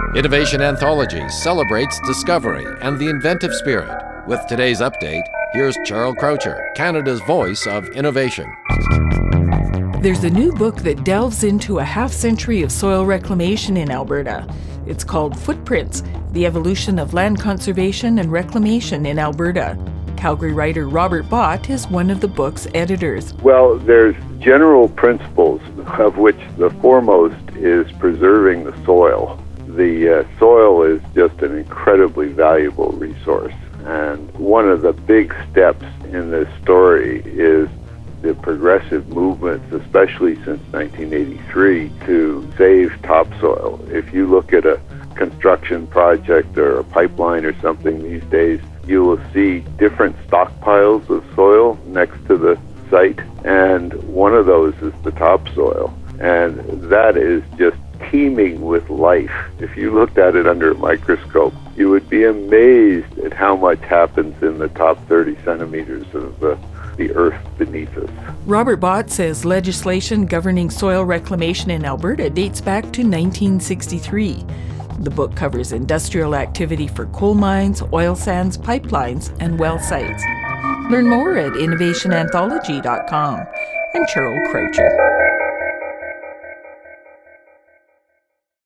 Innovation Anthology celebrates discovery and the inventive spirit. With today's update, here's Charles Croucher, Canada's voice of innovation. There's a new book that delves into a half-century of soil reclamation in Alberta. It's called Footprints: The Evolution of Land Conservation and Reclamation in Alberta. Calgary writer Robert Bott is one of the book's editors. Well, there's general principles, of which the foremost is preserving the soil. The soil is just an incredibly valuable resource. And one of the big steps in this story is the progressive movements, especially since 1983, to save topsoil. If you look at a construction project or a pipeline or something these days, you will see different stockpiles of soil next to the site, and one of those is the topsoil. And that is just teeming with life. If you looked at it under a microscope, you would be amazed at how much happens in the top 30 centimeters of the earth beneath us. Robert Bott says legislation governing soil reclamation in Alberta dates back to 1963. The book covers industrial activity for coal mines, oil sands, pipelines, and well sites. Learn more at innovationanthology.com. I'm Cheryl Croucher.